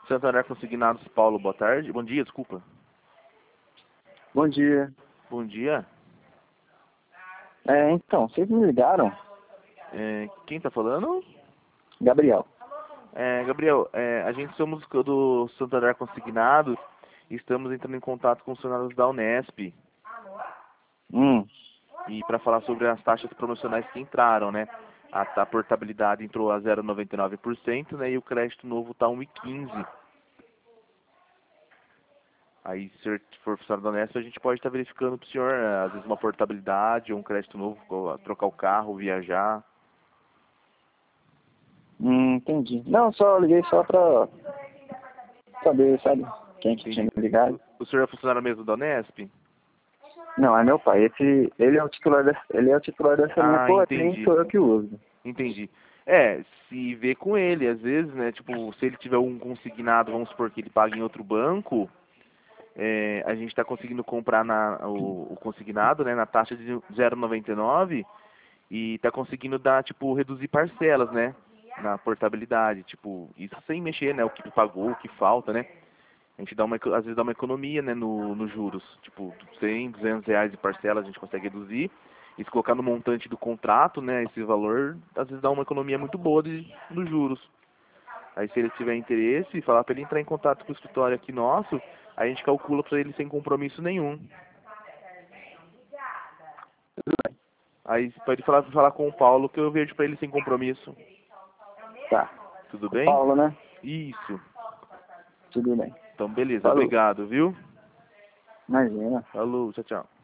Santander Consignados, Paulo, boa tarde. Bom dia, desculpa. Bom dia. Bom dia. Então, vocês me ligaram? Quem tá falando? Gabriel. Gabriel, a gente somos do Santander Consignados e estamos entrando em contato com os funcionários da Unesp e para falar sobre as taxas promocionais que entraram, né? A portabilidade entrou a 0,99%, né? E o crédito novo tá 1,15%. Aí, se for funcionário da Unesp, a gente pode estar verificando para o senhor, às vezes, uma portabilidade ou um crédito novo, trocar o carro, viajar. Entendi. Não, só liguei só pra saber, sabe, quem que tinha me ligado. O senhor é funcionário mesmo da Unesp? Não, é meu pai. Ele é o titular dessa minha porta, nem Entendi. sou eu que uso. Entendi. Se vê com ele, às vezes, né, tipo, se ele tiver um consignado, vamos supor que ele paga em outro banco, a gente está conseguindo comprar o consignado, né, na taxa de 0,99 e está conseguindo dar, tipo, reduzir parcelas, né, na portabilidade, tipo, isso sem mexer, né, o que pagou, o que falta, né. A gente às vezes dá uma economia, né, nos juros, tipo, 100, 200 reais de parcela a gente consegue reduzir. E se colocar no montante do contrato, né, esse valor, às vezes dá uma economia muito boa nos juros. Aí se ele tiver interesse, falar para ele entrar em contato com o escritório aqui nosso, a gente calcula para ele sem compromisso nenhum. Aí pode falar com o Paulo que eu vejo para ele sem compromisso. Tá. Tudo Com o bem? Paulo, né? Isso. Tudo bem. Então beleza, Falou. obrigado, viu? Imagina. Falou, tchau, tchau.